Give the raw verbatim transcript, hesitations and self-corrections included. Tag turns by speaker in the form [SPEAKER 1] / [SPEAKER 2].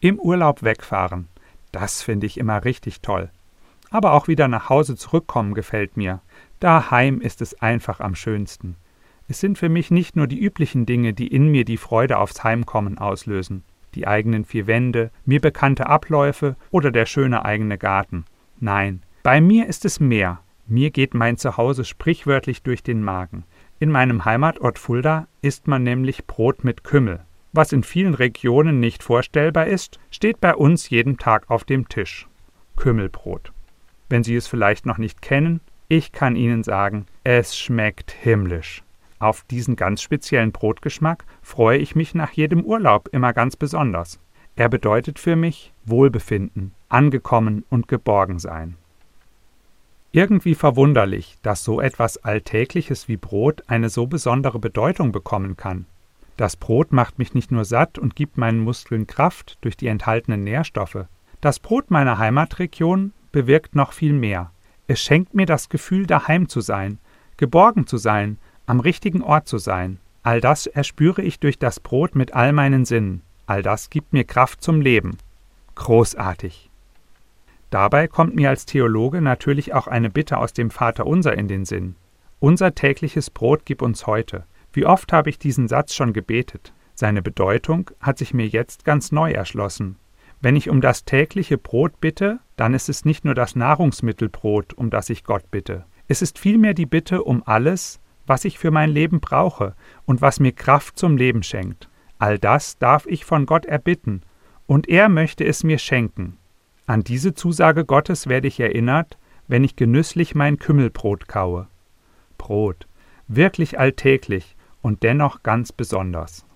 [SPEAKER 1] Im Urlaub wegfahren, das finde ich immer richtig toll. Aber auch wieder nach Hause zurückkommen gefällt mir. Daheim ist es einfach am schönsten. Es sind für mich nicht nur die üblichen Dinge, die in mir die Freude aufs Heimkommen auslösen. Die eigenen vier Wände, mir bekannte Abläufe oder der schöne eigene Garten. Nein, bei mir ist es mehr. Mir geht mein Zuhause sprichwörtlich durch den Magen. In meinem Heimatort Fulda isst man nämlich Brot mit Kümmel. Was in vielen Regionen nicht vorstellbar ist, steht bei uns jeden Tag auf dem Tisch. Kümmelbrot. Wenn Sie es vielleicht noch nicht kennen, ich kann Ihnen sagen, es schmeckt himmlisch. Auf diesen ganz speziellen Brotgeschmack freue ich mich nach jedem Urlaub immer ganz besonders. Er bedeutet für mich Wohlbefinden, angekommen und geborgen sein. Irgendwie verwunderlich, dass so etwas Alltägliches wie Brot eine so besondere Bedeutung bekommen kann. Das Brot macht mich nicht nur satt und gibt meinen Muskeln Kraft durch die enthaltenen Nährstoffe. Das Brot meiner Heimatregion bewirkt noch viel mehr. Es schenkt mir das Gefühl, daheim zu sein, geborgen zu sein, am richtigen Ort zu sein. All das erspüre ich durch das Brot mit all meinen Sinnen. All das gibt mir Kraft zum Leben. Großartig. Dabei kommt mir als Theologe natürlich auch eine Bitte aus dem Vaterunser in den Sinn. Unser tägliches Brot gib uns heute. Wie oft habe ich diesen Satz schon gebetet? Seine Bedeutung hat sich mir jetzt ganz neu erschlossen. Wenn ich um das tägliche Brot bitte, dann ist es nicht nur das Nahrungsmittelbrot, um das ich Gott bitte. Es ist vielmehr die Bitte um alles, was ich für mein Leben brauche und was mir Kraft zum Leben schenkt. All das darf ich von Gott erbitten, und er möchte es mir schenken. An diese Zusage Gottes werde ich erinnert, wenn ich genüsslich mein Kümmelbrot kaue. Brot, wirklich alltäglich und dennoch ganz besonders.